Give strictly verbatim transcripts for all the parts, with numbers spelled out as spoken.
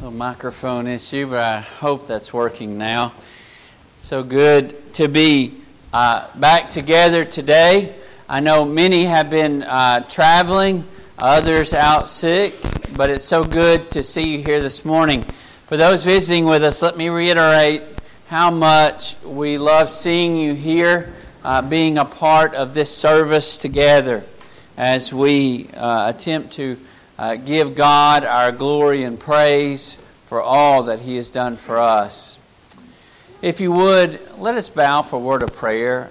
little microphone issue, but I hope that's working now. So good to be uh, back together today. I know many have been uh, traveling, others out sick, but it's so good to see you here this morning. For those visiting with us, let me reiterate how much we love seeing you here, uh, being a part of this service together as we uh, attempt to uh, give God our glory and praise for all that He has done for us. If you would, let us bow for a word of prayer.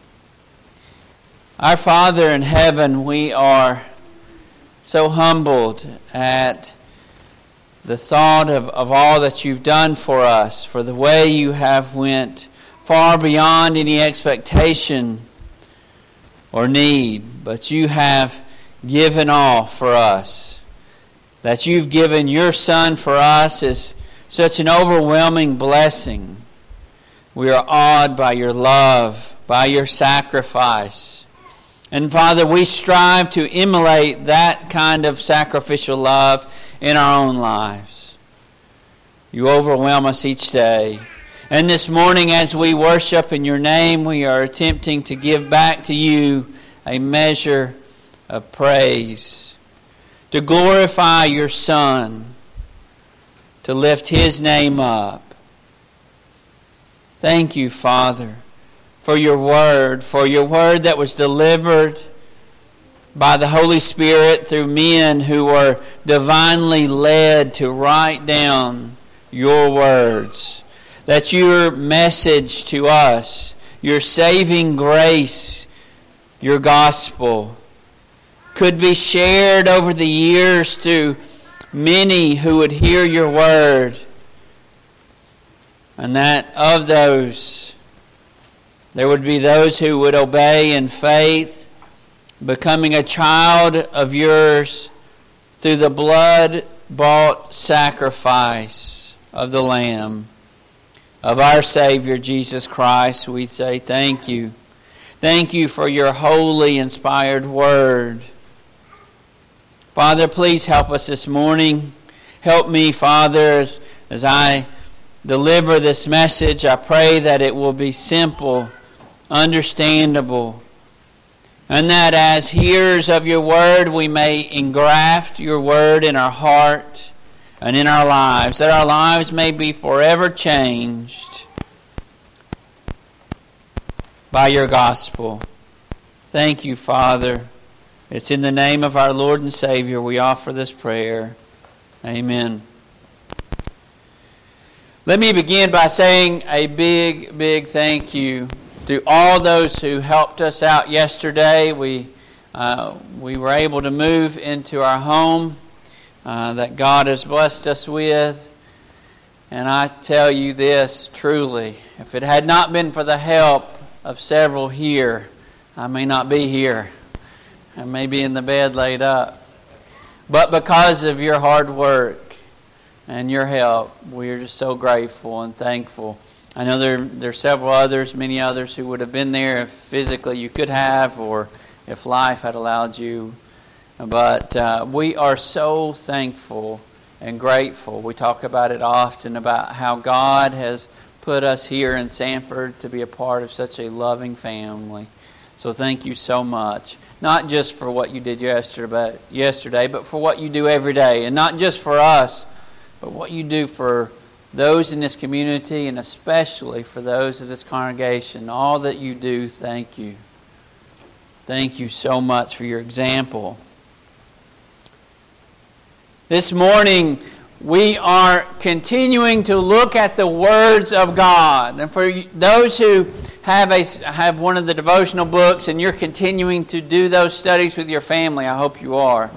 Our Father in heaven, we are so humbled at the thought of, of all that you've done for us, for the way you have went far beyond any expectation or need, but you have given all for us. That you've given your Son for us is such an overwhelming blessing. We are awed by your love, by your sacrifice. And Father, we strive to emulate that kind of sacrificial love in our own lives. You overwhelm us each day. And this morning as we worship in your name, we are attempting to give back to you a measure of praise, to glorify your Son, to lift His name up. Thank you, Father, for your word, for your word that was delivered by the Holy Spirit through men who were divinely led to write down your words. That your message to us, your saving grace, your gospel, could be shared over the years to many who would hear your word. And that of those, there would be those who would obey in faith, becoming a child of yours through the blood-bought sacrifice of the Lamb, of our Savior Jesus Christ. We say thank you. Thank you for your holy, inspired word. Father, please help us this morning. Help me, Father, as, as I deliver this message. I pray that it will be simple, understandable, and that as hearers of your word, we may engraft your word in our heart and in our lives, that our lives may be forever changed by your gospel. Thank you, Father. It's in the name of our Lord and Savior we offer this prayer. Amen. Let me begin by saying a big, big thank you to all those who helped us out yesterday. We uh, we were able to move into our home uh, that God has blessed us with. And I tell you this, truly, if it had not been for the help of several here, I may not be here. I may be in the bed laid up. But because of your hard work and your help, we are just so grateful and thankful. I know there, there are several others, many others who would have been there if physically you could have, or if life had allowed you. But uh, we are so thankful and grateful. We talk about it often, about how God has put us here in Sanford to be a part of such a loving family. So thank you so much. Not just for what you did yesterday, but, yesterday, but for what you do every day. And not just for us, but what you do for those in this community, and especially for those of this congregation. All that you do, thank you. Thank you so much for your example. This morning, we are continuing to look at the words of God. And for those who have a have one of the devotional books and you're continuing to do those studies with your family, I hope you are.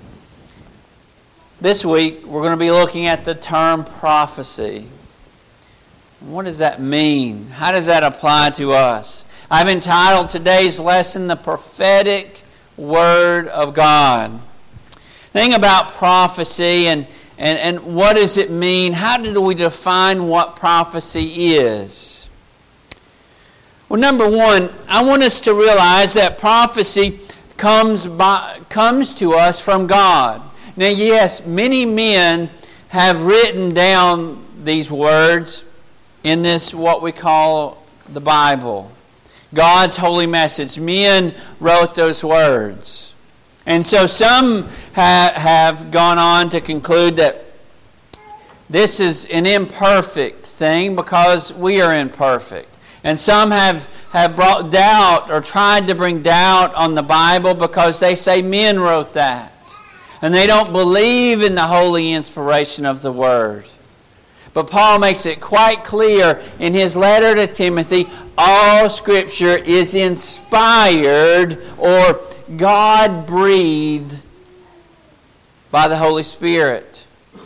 This week, we're going to be looking at the term prophecy. What does that mean? How does that apply to us? I've entitled today's lesson, The Prophetic Word of God. Think about prophecy and, and, and what does it mean? How do we define what prophecy is? Well, number one, I want us to realize that prophecy comes by, comes to us from God. Now, yes, many men have written down these words in this, what we call the Bible. God's holy message. Men wrote those words. And so some ha- have gone on to conclude that this is an imperfect thing because we are imperfect. And some have, have brought doubt or tried to bring doubt on the Bible because they say men wrote that. And they don't believe in the holy inspiration of the Word. But Paul makes it quite clear in his letter to Timothy, all Scripture is inspired or God-breathed by the Holy Spirit.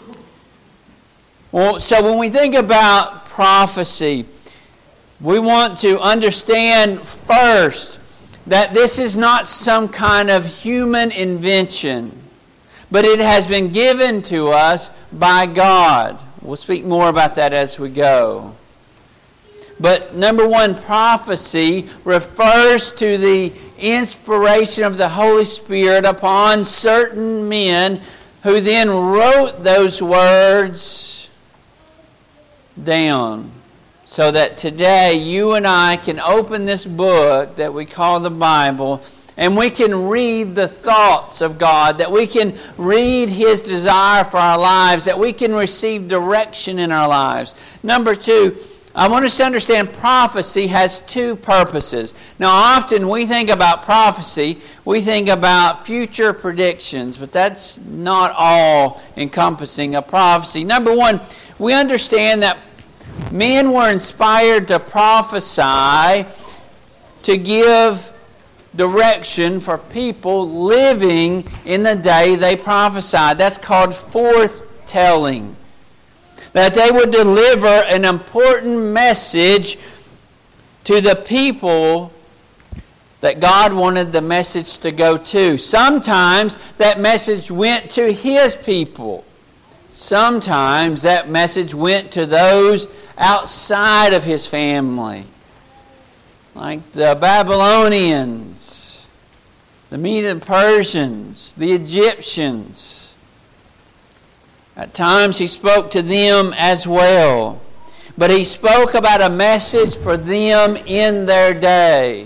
Well, so when we think about prophecy, we want to understand first that this is not some kind of human invention, but it has been given to us by God. We'll speak more about that as we go. But number one, prophecy refers to the inspiration of the Holy Spirit upon certain men who then wrote those words down. So that today you and I can open this book that we call the Bible and we can read the thoughts of God, that we can read His desire for our lives, that we can receive direction in our lives. Number two, I want us to understand prophecy has two purposes. Now, often we think about prophecy, we think about future predictions, but that's not all encompassing of prophecy. Number one, we understand that men were inspired to prophesy to give direction for people living in the day they prophesied. That's called foretelling. That they would deliver an important message to the people that God wanted the message to go to. Sometimes that message went to His people. Sometimes that message went to those outside of His family. Like the Babylonians, the Medo Persians, the Egyptians. At times He spoke to them as well. But He spoke about a message for them in their day.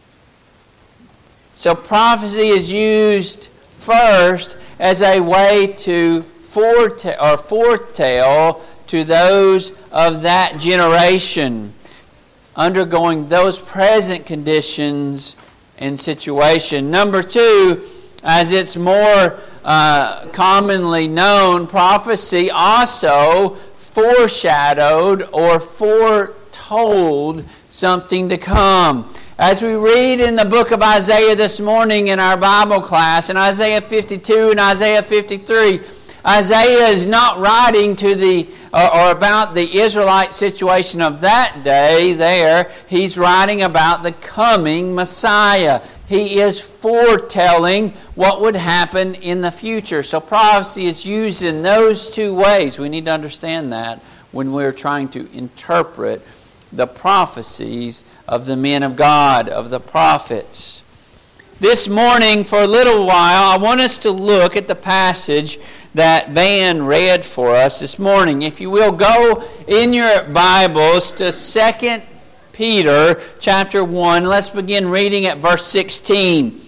So prophecy is used first as a way to foretell, or foretell to those of that generation undergoing those present conditions and situation. Number two, as it's more uh, commonly known, prophecy also foreshadowed or foretold something to come. As we read in the book of Isaiah this morning in our Bible class, in Isaiah fifty-two and Isaiah fifty-three, Isaiah is not writing to the or, or about the Israelite situation of that day there. He's writing about the coming Messiah. He is foretelling what would happen in the future. So prophecy is used in those two ways. We need to understand that when we're trying to interpret the prophecies of the men of God, of the prophets. This morning, for a little while, I want us to look at the passage that Van read for us this morning. If you will, go in your Bibles to Second Peter chapter one. Let's begin reading at verse sixteen.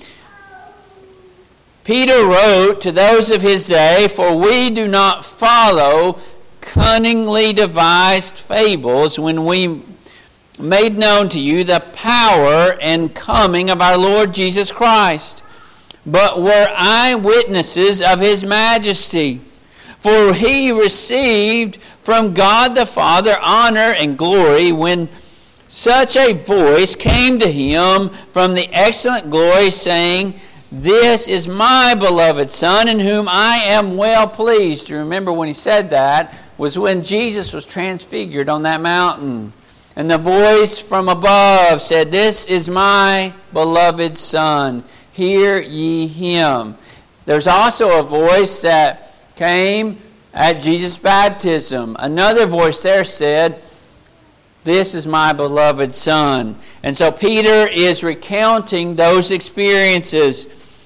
Peter wrote to those of his day, "For we do not follow cunningly devised fables when we made known to you the power and coming of our Lord Jesus Christ, but were eyewitnesses of His majesty. For He received from God the Father honor and glory when such a voice came to Him from the excellent glory, saying, 'This is my beloved Son, in whom I am well pleased.'" You remember when He said that was when Jesus was transfigured on that mountain. And the voice from above said, "This is my beloved Son. Hear ye Him." There's also a voice that came at Jesus' baptism. Another voice there said, "This is my beloved Son." And so Peter is recounting those experiences.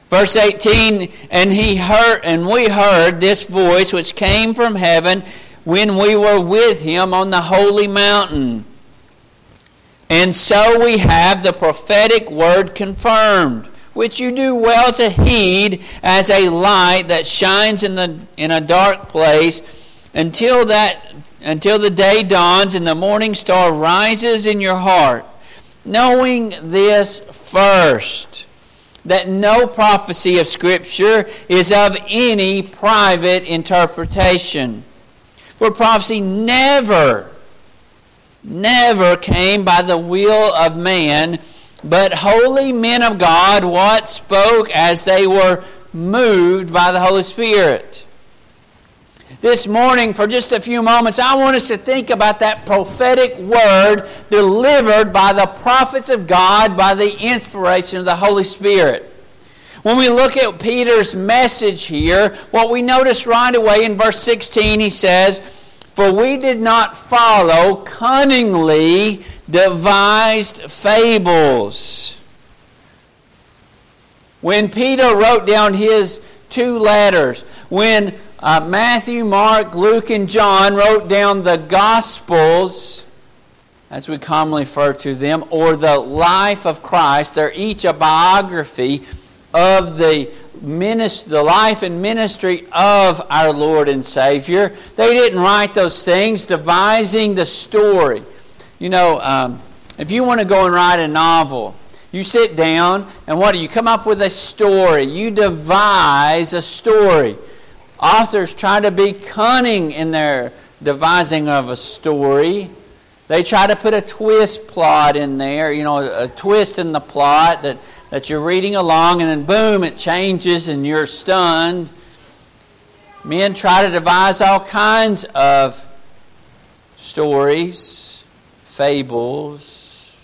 Verse eighteen, and he heard, and we heard this voice which came from heaven when we were with him on the holy mountain. And so we have the prophetic word confirmed, which you do well to heed as a light that shines in the in a dark place until that until the day dawns and the morning star rises in your heart. Knowing this first, that no prophecy of Scripture is of any private interpretation. For prophecy never, never came by the will of man, but holy men of God what spoke as they were moved by the Holy Spirit. This morning, for just a few moments, I want us to think about that prophetic word delivered by the prophets of God by the inspiration of the Holy Spirit. When we look at Peter's message here, what we notice right away in verse sixteen, he says, "For we did not follow cunningly devised fables." When Peter wrote down his two letters, when uh, Matthew, Mark, Luke, and John wrote down the Gospels, as we commonly refer to them, or the life of Christ, they're each a biography of the ministry, the life and ministry of our Lord and Savior. They didn't write those things devising the story. You know, um, if you want to go and write a novel, you sit down and what do you come up with a story? You devise a story. Authors try to be cunning in their devising of a story. They try to put a twist plot in there, you know, a twist in the plot that that you're reading along and then boom, it changes and you're stunned. Men try to devise all kinds of stories, fables.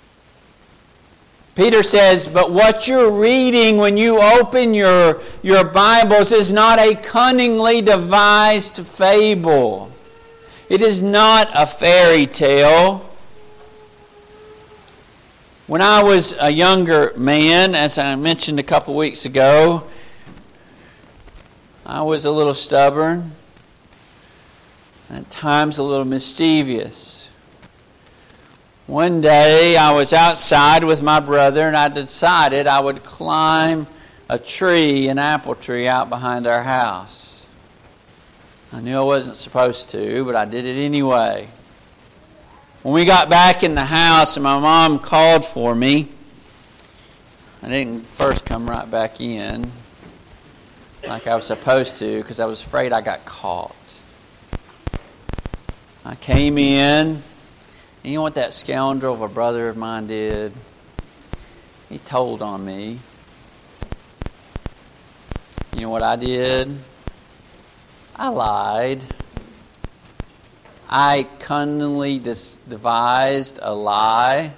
Peter says, but what you're reading when you open your, your Bibles is not a cunningly devised fable. It is not a fairy tale. When I was a younger man, as I mentioned a couple weeks ago, I was a little stubborn, and at times a little mischievous. One day I was outside with my brother and I decided I would climb a tree, an apple tree out behind our house. I knew I wasn't supposed to, but I did it anyway. When we got back in the house and my mom called for me, I didn't first come right back in like I was supposed to because I was afraid I got caught. I came in, and you know what that scoundrel of a brother of mine did? He told on me. You know what I did? I lied. I cunningly dis- devised a lie.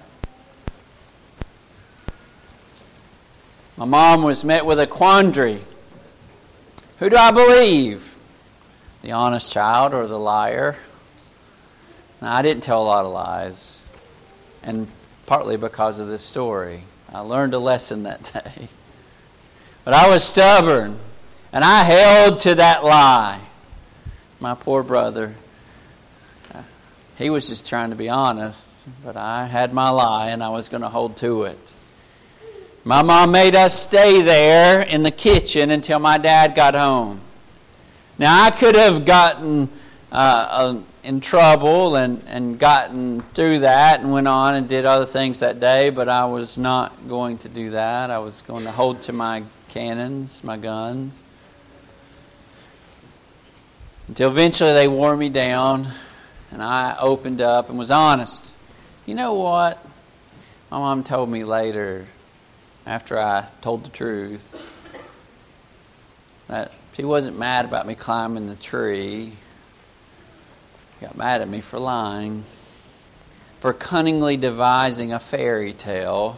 My mom was met with a quandary. Who do I believe? The honest child or the liar? Now, I didn't tell a lot of lies. And partly because of this story. I learned a lesson that day. But I was stubborn. And I held to that lie. My poor brother. He was just trying to be honest, but I had my lie and I was going to hold to it. My mom made us stay there in the kitchen until my dad got home. Now I could have gotten uh, in trouble and, and gotten through that and went on and did other things that day, but I was not going to do that. I was going to hold to my cannons, my guns. Until eventually they wore me down. And I opened up and was honest. You know what? My mom told me later, after I told the truth, that she wasn't mad about me climbing the tree. She got mad at me for lying, for cunningly devising a fairy tale.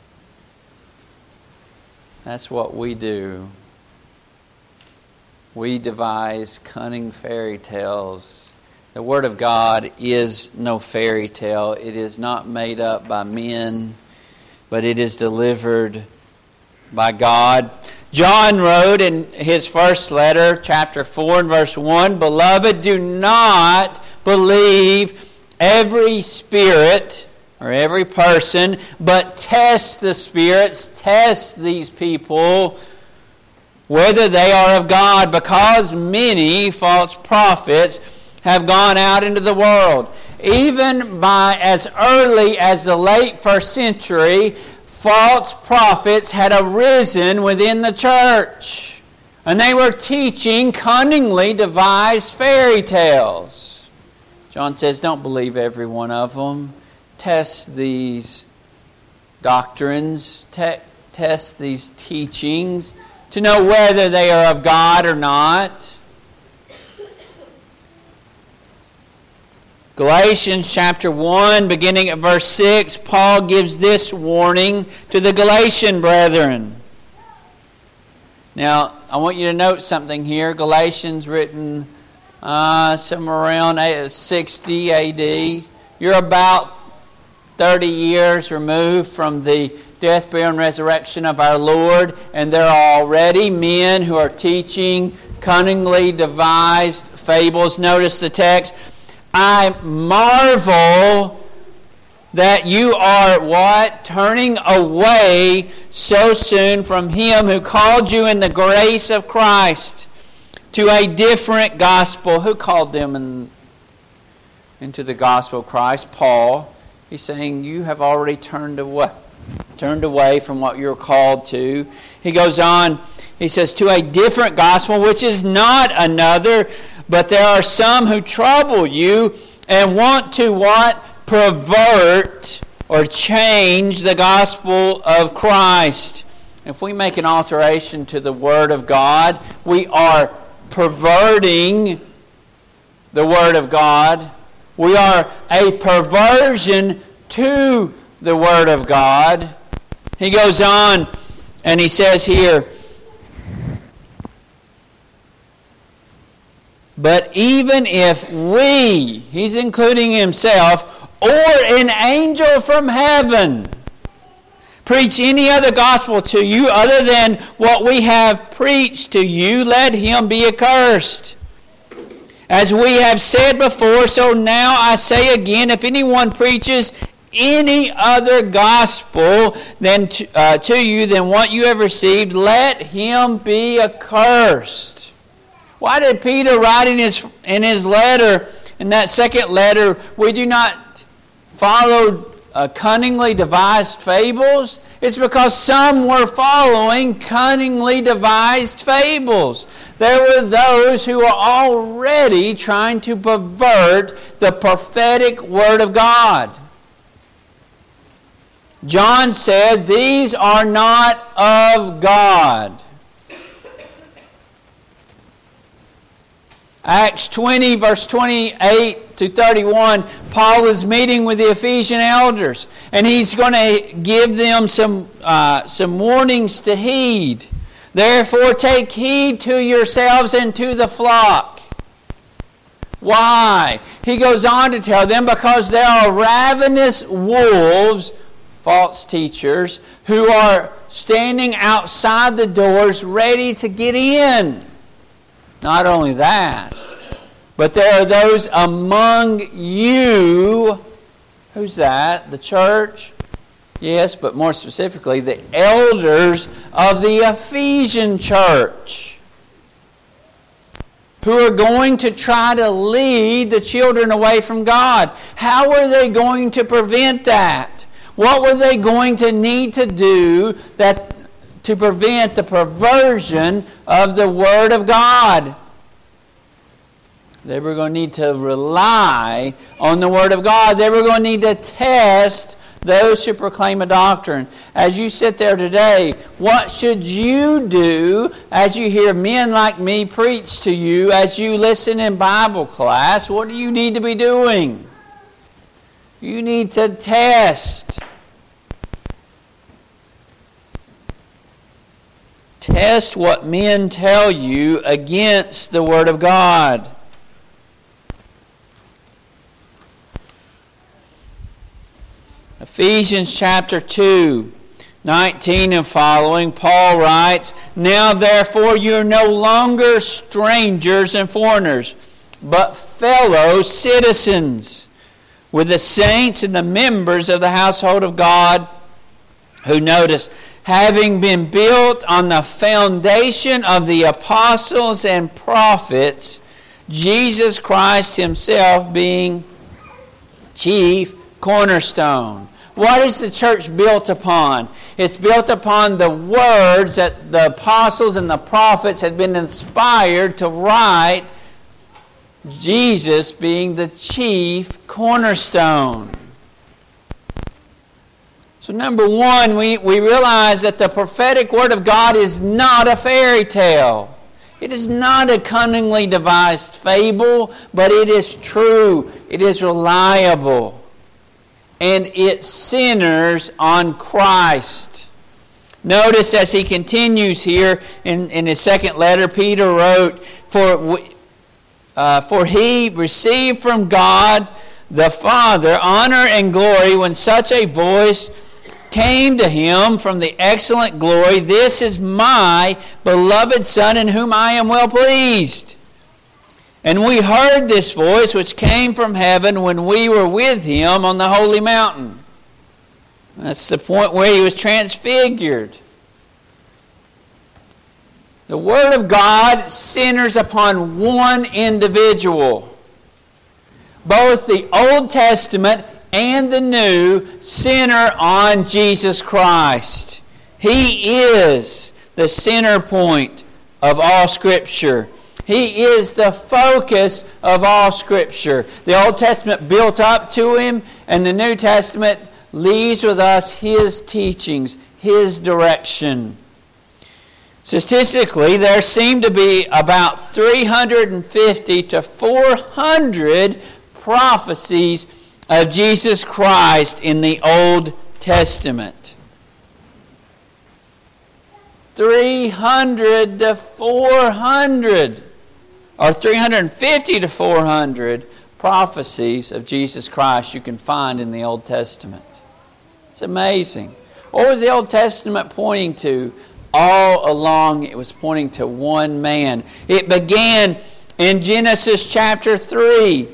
That's what we do. We devise cunning fairy tales. The Word of God is no fairy tale. It is not made up by men, but it is delivered by God. John wrote in his first letter, chapter four and verse one, "Beloved, do not believe every spirit or every person, but test the spirits," test these people, "whether they are of God, because many false prophets have gone out into the world." Even by as early as the late first century, false prophets had arisen within the church. And they were teaching cunningly devised fairy tales. John says, don't believe every one of them. Test these doctrines. Te- test these teachings to know whether they are of God or not. Galatians chapter one, beginning at verse six, Paul gives this warning to the Galatian brethren. Now, I want you to note something here. Galatians written uh, somewhere around sixty A D. You're about thirty years removed from the death, burial, and resurrection of our Lord, and there are already men who are teaching cunningly devised fables. Notice the text. "I marvel that you are," what? "Turning away so soon from Him who called you in the grace of Christ to a different gospel." Who called them in, into the gospel of Christ? Paul. He's saying you have already turned away, turned away from what you're called to. He goes on, he says, "to a different gospel, which is not another, but there are some who trouble you and want to" what? "Pervert or change the gospel of Christ." If we make an alteration to the Word of God, we are perverting the Word of God. We are a perversion to the Word of God. He goes on and he says here, "But even if we," he's including himself, "or an angel from heaven preach any other gospel to you other than what we have preached to you, let him be accursed. As we have said before, so now I say again, if anyone preaches any other gospel than to, uh, to you than what you have received, let him be accursed." Why did Peter write in his in his letter, in that second letter, "We do not follow uh, cunningly devised fables"? It's because some were following cunningly devised fables. There were those who were already trying to pervert the prophetic Word of God. John said, "These are not of God." Acts twenty, verse twenty-eight to thirty-one, Paul is meeting with the Ephesian elders, and he's going to give them some uh, some warnings to heed. "Therefore take heed to yourselves and to the flock." Why? He goes on to tell them, because there are ravenous wolves, false teachers, who are standing outside the doors ready to get in. Not only that, but there are those among you. Who's that? The church? Yes, but more specifically, the elders of the Ephesian church, who are going to try to lead the children away from God. How are they going to prevent that? What were they going to need to do that to prevent the perversion of the Word of God? They were going to need to rely on the Word of God. They were going to need to test those who proclaim a doctrine. As you sit there today, what should you do as you hear men like me preach to you, as you listen in Bible class? What do you need to be doing? You need to test. Test what men tell you against the Word of God. Ephesians chapter two, nineteen and following, Paul writes, "Now therefore you are no longer strangers and foreigners, but fellow citizens with the saints and the members of the household of God, who," notice, "having been built on the foundation of the apostles and prophets, Jesus Christ himself being chief cornerstone." What is the church built upon? It's built upon the words that the apostles and the prophets had been inspired to write, Jesus being the chief cornerstone. So number one, we, we realize that the prophetic word of God is not a fairy tale. It is not a cunningly devised fable, but it is true. It is reliable. And it centers on Christ. Notice as he continues here in, in his second letter, Peter wrote, For uh, for he received from God the Father honor and glory when such a voice came to him from the excellent glory, "This is my beloved Son in whom I am well pleased." And we heard this voice which came from heaven when we were with him on the holy mountain. That's the point where he was transfigured. The Word of God centers upon one individual. Both the Old Testament and the New center on Jesus Christ. He is the center point of all Scripture. He is the focus of all Scripture. The Old Testament built up to Him, and the New Testament leaves with us His teachings, His direction. Statistically, there seem to be about three hundred fifty to four hundred prophecies of Jesus Christ in the Old Testament. three hundred to four hundred, or three hundred fifty to four hundred prophecies of Jesus Christ you can find in the Old Testament. It's amazing. What was the Old Testament pointing to? All along it was pointing to one man. It began in Genesis chapter three.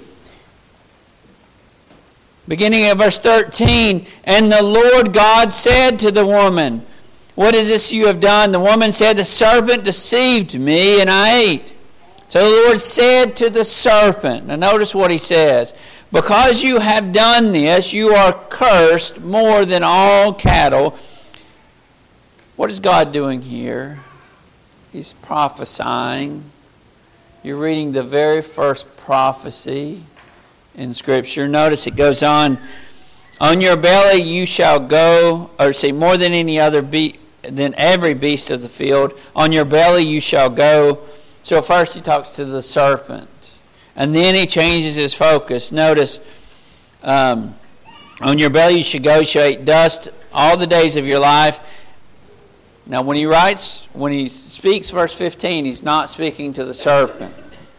Beginning of verse thirteen, "And the Lord God said to the woman, What is this you have done? The woman said, The serpent deceived me, and I ate. So the Lord said to the serpent," now notice what He says, "Because you have done this, you are cursed more than all cattle." What is God doing here? He's prophesying. You're reading the very first prophecy in Scripture. Notice it goes on, "On your belly you shall go," or say, "more than any other beast, than every beast of the field. On your belly you shall go." So first he talks to the serpent. And then he changes his focus. Notice, um, "On your belly you shall go, you shall eat dust all the days of your life." Now when he writes, when he speaks verse fifteen, he's not speaking to the serpent.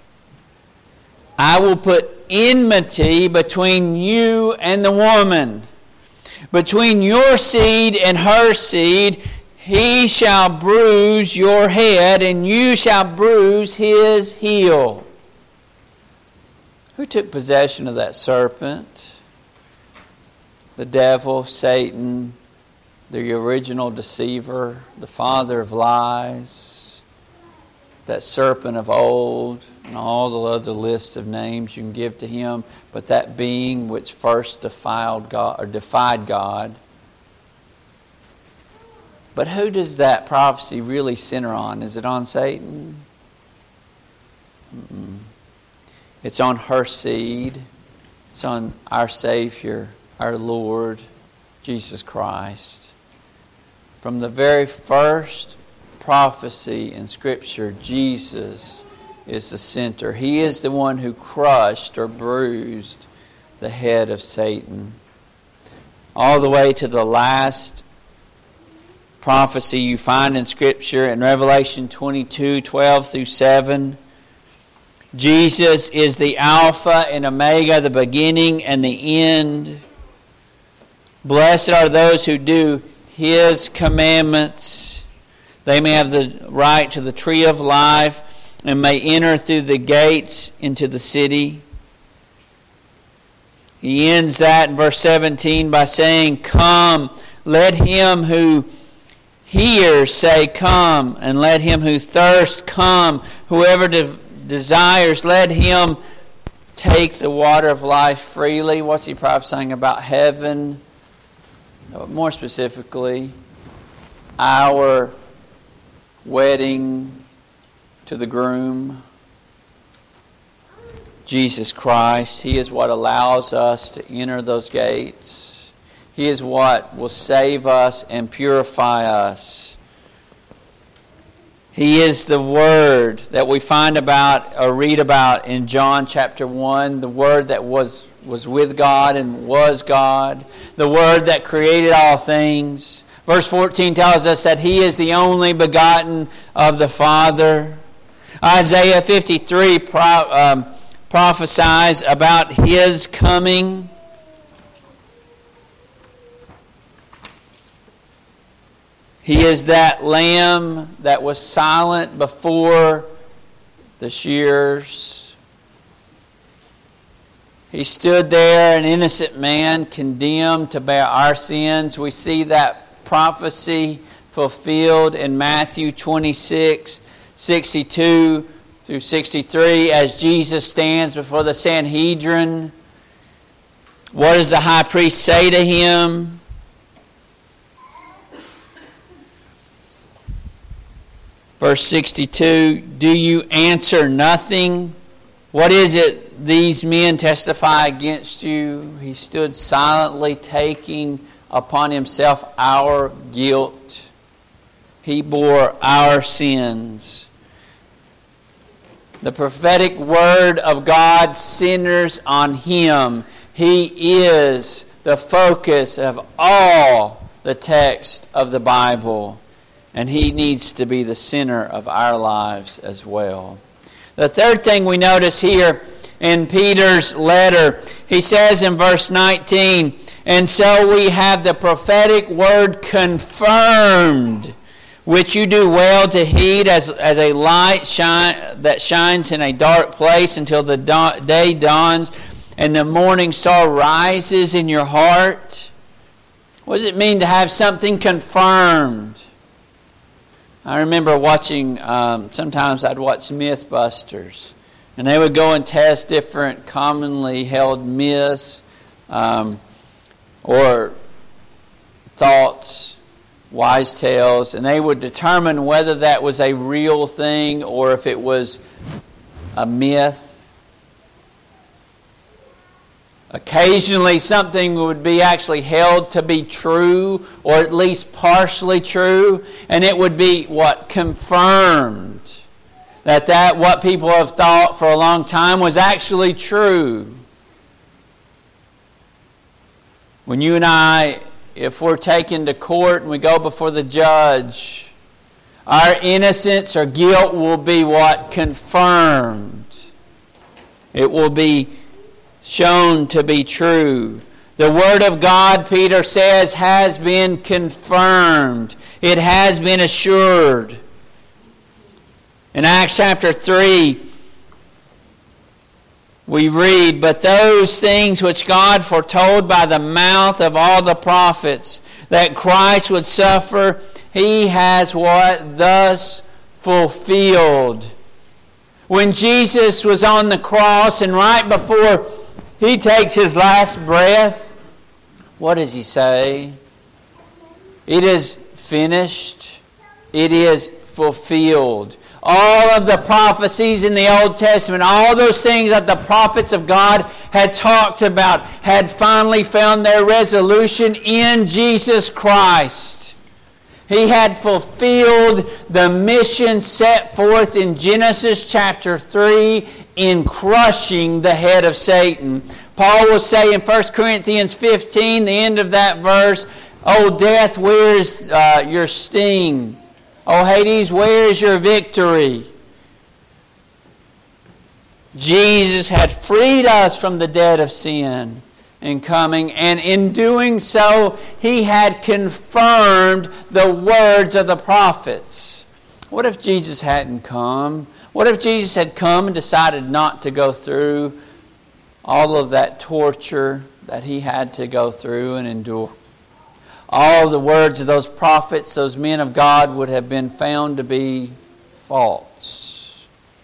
"I will put enmity between you and the woman, between your seed and her seed. He shall bruise your head, and you shall bruise his heel." Who took possession of that serpent? The devil, Satan, the original deceiver, the father of lies, that serpent of old, and all the other lists of names you can give to him. But that being which first defiled God, or defied God. But who does that prophecy really center on? Is it on Satan? Mm-mm. It's on her seed. It's on our Savior, our Lord, Jesus Christ. From the very first prophecy in Scripture, Jesus is the center. He is the one who crushed or bruised the head of Satan. All the way to the last prophecy you find in Scripture in Revelation twenty-two, twelve through seven. Jesus is the Alpha and Omega, the beginning and the end. Blessed are those who do His commandments. They may have the right to the tree of life and may enter through the gates into the city. He ends that in verse seventeen by saying, "Come, let him who hears say, come, and let him who thirsts come. Whoever de- desires, let him take the water of life freely." What's he prophesying about? Heaven. More specifically, our wedding to the groom, Jesus Christ. He is what allows us to enter those gates. He is what will save us and purify us. He is the Word that we find about or read about in John chapter one, the Word that was, was with God and was God, the Word that created all things. Verse fourteen tells us that He is the only begotten of the Father. Isaiah fifty-three pro, um, prophesies about His coming. He is that lamb that was silent before the shears. He stood there, an innocent man, condemned to bear our sins. We see that prophecy fulfilled in Matthew twenty-six, sixty-two through sixty-three, as Jesus stands before the Sanhedrin. What does the high priest say to him? Verse sixty-two, "Do you answer nothing? What is it these men testify against you?" He stood silently, taking upon himself our guilt. He bore our sins. The prophetic word of God centers on Him. He is the focus of all the text of the Bible. And He needs to be the center of our lives as well. The third thing we notice here in Peter's letter, he says in verse nineteen, "And so we have the prophetic word confirmed, which you do well to heed as, as a light shine, that shines in a dark place until the da- day dawns and the morning star rises in your heart." What does it mean to have something confirmed? I remember watching, um, sometimes I'd watch Mythbusters, and they would go and test different commonly held myths um, or thoughts, wise tales, and they would determine whether that was a real thing or if it was a myth. Occasionally something would be actually held to be true, or at least partially true, and it would be what? Confirmed. That that what people have thought for a long time was actually true. When you and I, if we're taken to court and we go before the judge, our innocence or guilt will be what? Confirmed. It will be shown to be true. The Word of God, Peter says, has been confirmed. It has been assured. In Acts chapter three, we read, "But those things which God foretold by the mouth of all the prophets, that Christ would suffer, He has" what? "Thus fulfilled." When Jesus was on the cross and right before He takes His last breath, what does He say? It is finished. It is fulfilled. All of the prophecies in the Old Testament, all those things that the prophets of God had talked about, had finally found their resolution in Jesus Christ. He had fulfilled the mission set forth in Genesis chapter three in crushing the head of Satan. Paul will say in First Corinthians fifteen, the end of that verse, "O death, where is uh, your sting? O Hades, where is your victory?" Jesus had freed us from the debt of sin. and coming, and in doing so, he had confirmed the words of the prophets. What if Jesus hadn't come? What if Jesus had come and decided not to go through all of that torture that he had to go through and endure? All the words of those prophets, those men of God, would have been found to be false.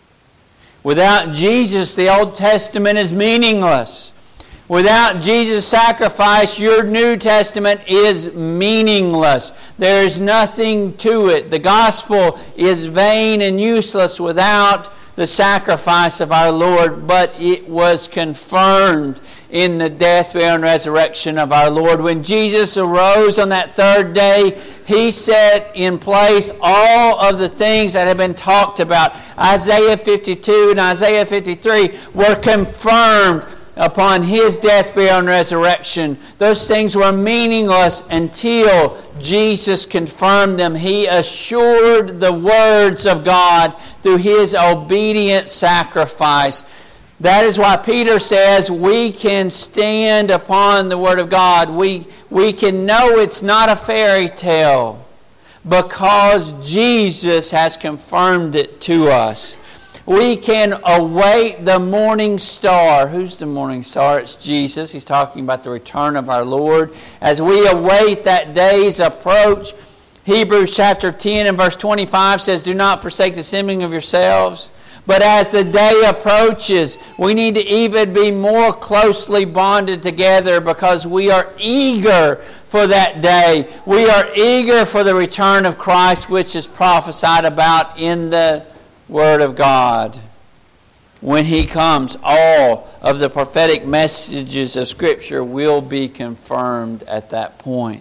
Without Jesus, the Old Testament is meaningless. Without Jesus' sacrifice, your New Testament is meaningless. There is nothing to it. The gospel is vain and useless without the sacrifice of our Lord, but it was confirmed in the death, burial, and resurrection of our Lord. When Jesus arose on that third day, he set in place all of the things that have been talked about. Isaiah fifty-two and Isaiah fifty-three were confirmed upon his death, burial, and resurrection. Those things were meaningless until Jesus confirmed them. He assured the words of God through his obedient sacrifice. That is why Peter says we can stand upon the Word of God. We, we can know it's not a fairy tale because Jesus has confirmed it to us. We can await the morning star. Who's the morning star? It's Jesus. He's talking about the return of our Lord. As we await that day's approach, Hebrews chapter ten and verse twenty-five says, "Do not forsake the assembling of yourselves." But as the day approaches, we need to even be more closely bonded together because we are eager for that day. We are eager for the return of Christ, which is prophesied about in the Word of God. When He comes, all of the prophetic messages of Scripture will be confirmed at that point.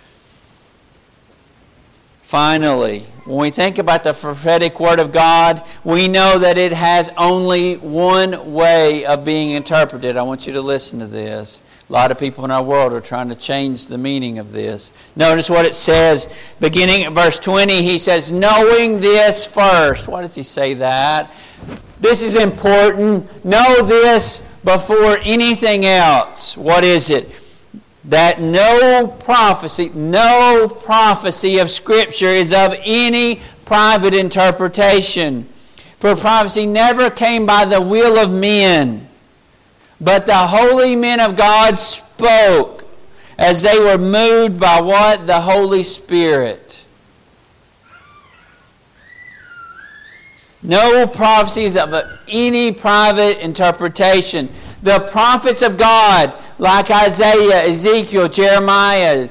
Finally, when we think about the prophetic Word of God, we know that it has only one way of being interpreted. I want you to listen to this. A lot of people in our world are trying to change the meaning of this. Notice what it says. Beginning at verse twenty, he says, "Knowing this first." Why does he say that? This is important. Know this before anything else. What is it? That no prophecy, no prophecy of Scripture is of any private interpretation. For prophecy never came by the will of men, but the holy men of God spoke as they were moved by what? The Holy Spirit. No prophecies of any private interpretation. The prophets of God, like Isaiah, Ezekiel, Jeremiah,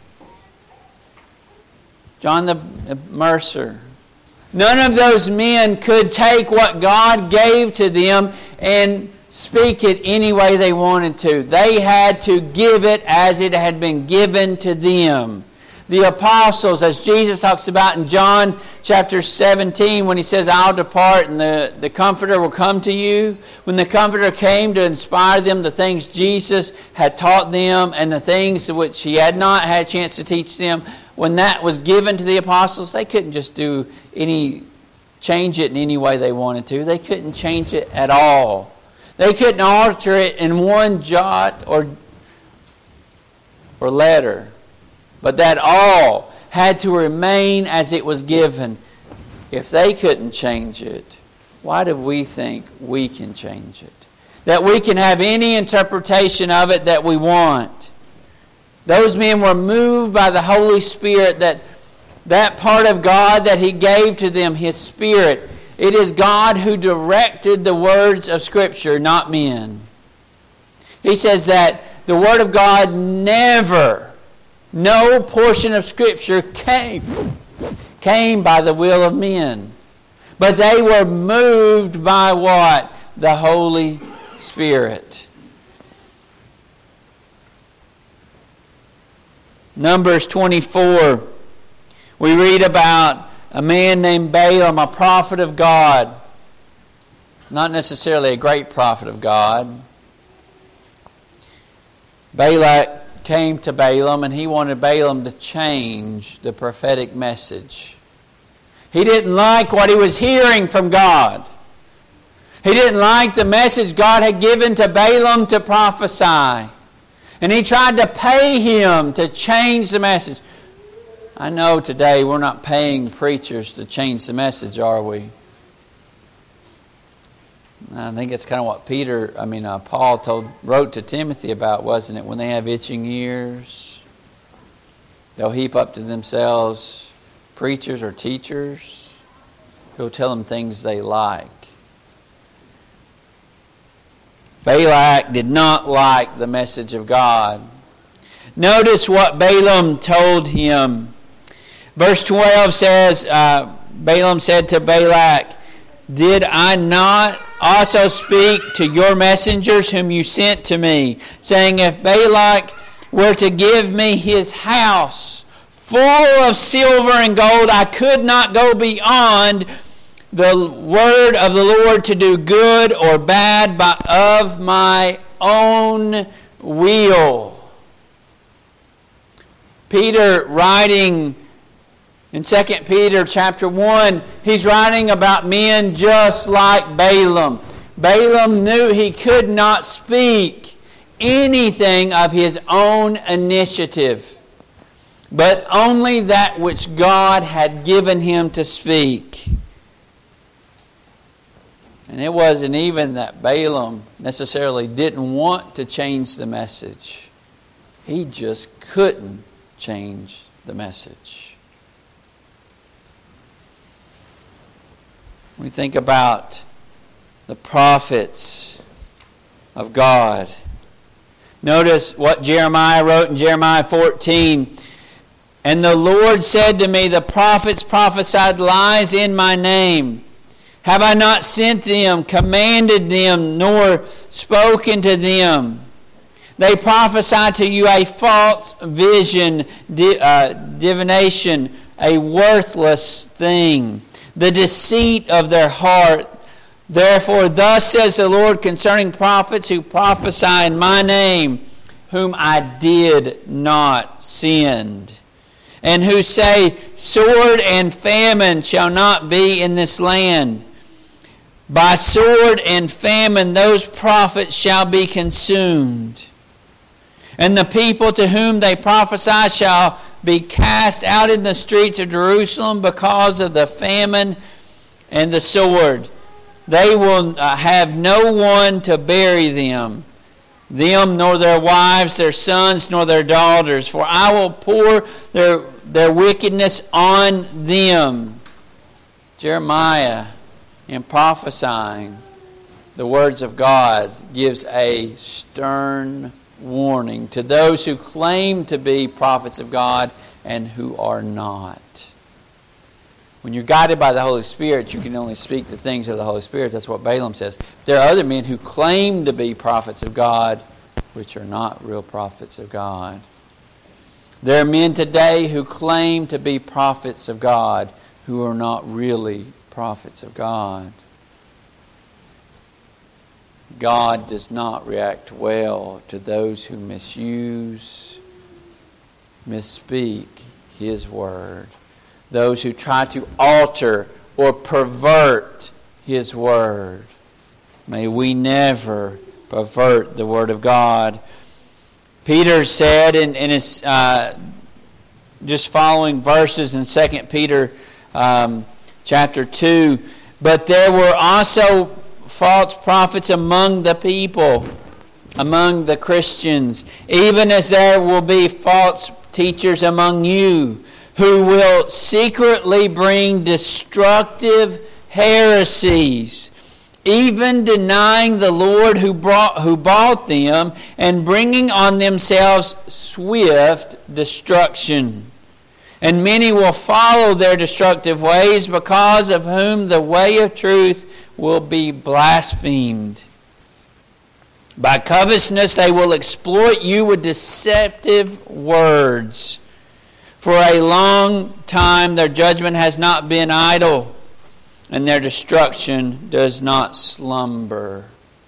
John the Mercer, none of those men could take what God gave to them and speak it any way they wanted to. They had to give it as it had been given to them. The apostles, as Jesus talks about in John chapter seventeen, when he says, "I'll depart and the, the Comforter will come to you." When the Comforter came to inspire them, the things Jesus had taught them and the things which he had not had a chance to teach them, when that was given to the apostles, they couldn't just do any, change it in any way they wanted to. They couldn't change it at all. They couldn't alter it in one jot or, or letter. But that all had to remain as it was given. If they couldn't change it, why do we think we can change it? That we can have any interpretation of it that we want. Those men were moved by the Holy Spirit, that that part of God that He gave to them, His Spirit. It is God who directed the words of Scripture, not men. He says that the Word of God never, no portion of Scripture came, came by the will of men. But they were moved by what? The Holy Spirit. Numbers twenty-four, we read about a man named Balaam, a prophet of God. Not necessarily a great prophet of God. Balak came to Balaam and he wanted Balaam to change the prophetic message. He didn't like what he was hearing from God. He didn't like the message God had given to Balaam to prophesy. And he tried to pay him to change the message. I know today we're not paying preachers to change the message, are we? I think it's kind of what Peter, I mean, uh, Paul told, wrote to Timothy about, wasn't it? When they have itching ears, they'll heap up to themselves preachers or teachers who'll tell them things they like. Balak did not like the message of God. Notice what Balaam told him. Verse twelve says, uh, Balaam said to Balak, "Did I not also speak to your messengers whom you sent to me, saying, if Balak were to give me his house full of silver and gold, I could not go beyond the word of the Lord to do good or bad by of my own will." Peter, writing in Second Peter chapter one, he's writing about men just like Balaam. Balaam knew he could not speak anything of his own initiative, but only that which God had given him to speak. And it wasn't even that Balaam necessarily didn't want to change the message. He just couldn't change the message. We think about the prophets of God. Notice what Jeremiah wrote in Jeremiah fourteen. "And the Lord said to me, the prophets prophesied lies in my name. Have I not sent them, commanded them, nor spoken to them? They prophesy to you a false vision, di- uh, divination, a worthless thing, the deceit of their heart. Therefore, thus says the Lord concerning prophets who prophesy in my name, whom I did not send, and who say, sword and famine shall not be in this land. By sword and famine those prophets shall be consumed. And the people to whom they prophesy shall be cast out in the streets of Jerusalem because of the famine and the sword. They will have no one to bury them, them nor their wives, their sons, nor their daughters. For I will pour their, their wickedness on them." Jeremiah, in prophesying the words of God, gives a stern warning to those who claim to be prophets of God and who are not. When you're guided by the Holy Spirit, you can only speak the things of the Holy Spirit. That's what Balaam says. There are other men who claim to be prophets of God, which are not real prophets of God. There are men today who claim to be prophets of God, who are not really prophets of God. God does not react well to those who misuse, misspeak His word. Those who try to alter or pervert His word. May we never pervert the word of God. Peter said in, in his uh, just following verses in Second Peter um, chapter two, "But there were also false prophets among the people," among the Christians, "even as there will be false teachers among you, who will secretly bring destructive heresies, even denying the Lord who brought, who bought them, and bringing on themselves swift destruction. And many will follow their destructive ways, because of whom the way of truth will be blasphemed. By covetousness they will exploit you with deceptive words. For a long time their judgment has not been idle, and their destruction does not slumber."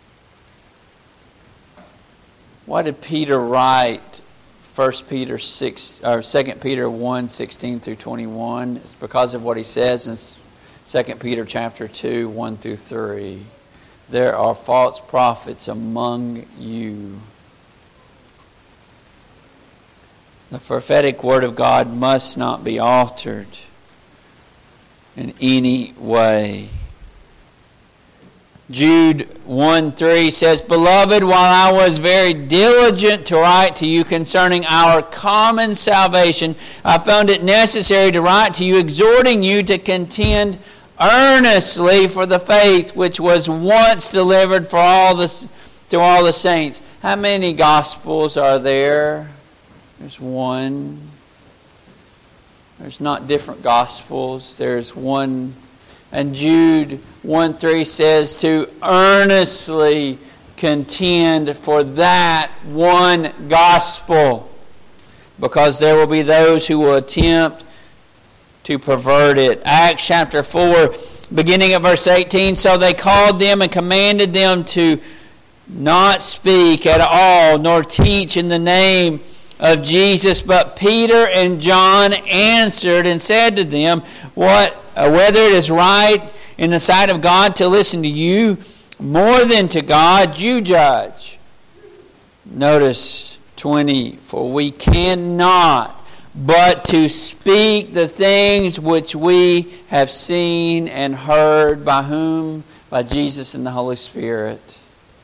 What did Peter write? First Peter six or Second Peter one sixteen through twenty one. It's because of what he says in Second Peter chapter two one through three. There are false prophets among you. The prophetic word of God must not be altered in any way. Jude one three says, Beloved, while I was very diligent to write to you concerning our common salvation, I found it necessary to write to you, exhorting you to contend earnestly for the faith which was once delivered for all the, to all the saints. How many gospels are there? There's one. There's not different gospels. There's one. And Jude one three says to earnestly contend for that one gospel, because there will be those who will attempt to pervert it. Acts chapter four, beginning at verse eighteen, So they called them and commanded them to not speak at all, nor teach in the name of Jesus. But Peter and John answered and said to them, What Uh, whether it is right in the sight of God to listen to you more than to God, you judge. Notice twenty, For we cannot but to speak the things which we have seen and heard. By whom? By Jesus and the Holy Spirit.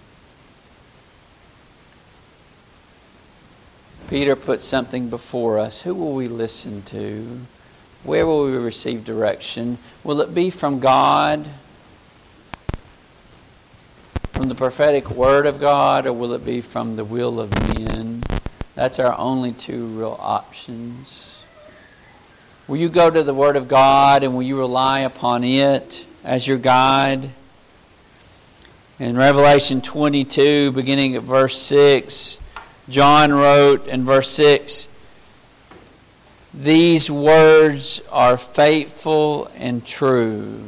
Peter put something before us. Who will we listen to? Where will we receive direction? Will it be from God, from the prophetic word of God, or will it be from the will of men? That's our only two real options. Will you go to the word of God and will you rely upon it as your guide? In Revelation twenty-two, beginning at verse six, John wrote in verse six, These words are faithful and true.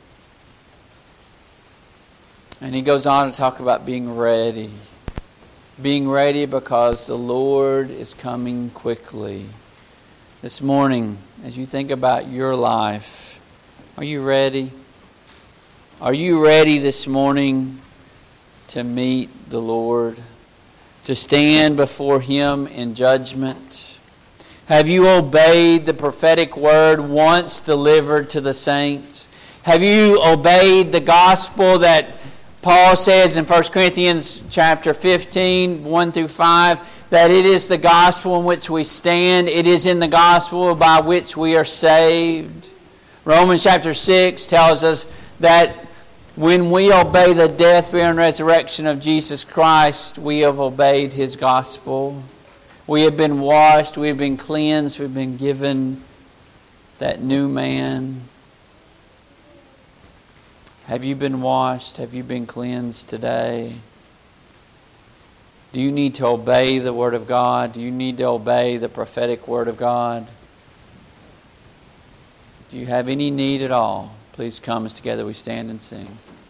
And he goes on to talk about being ready. Being ready because the Lord is coming quickly. This morning, as you think about your life, are you ready? Are you ready this morning to meet the Lord? To stand before Him in judgment? Have you obeyed the prophetic word once delivered to the saints? Have you obeyed the gospel that Paul says in First Corinthians chapter fifteen, one through five, that it is the gospel in which we stand. It is in the gospel by which we are saved. Romans chapter six tells us that when we obey the death, burial, and resurrection of Jesus Christ, we have obeyed His gospel. We have been washed, we have been cleansed, we've been given that new man. Have you been washed? Have you been cleansed today? Do you need to obey the Word of God? Do you need to obey the prophetic Word of God? Do you have any need at all? Please come as together we stand and sing.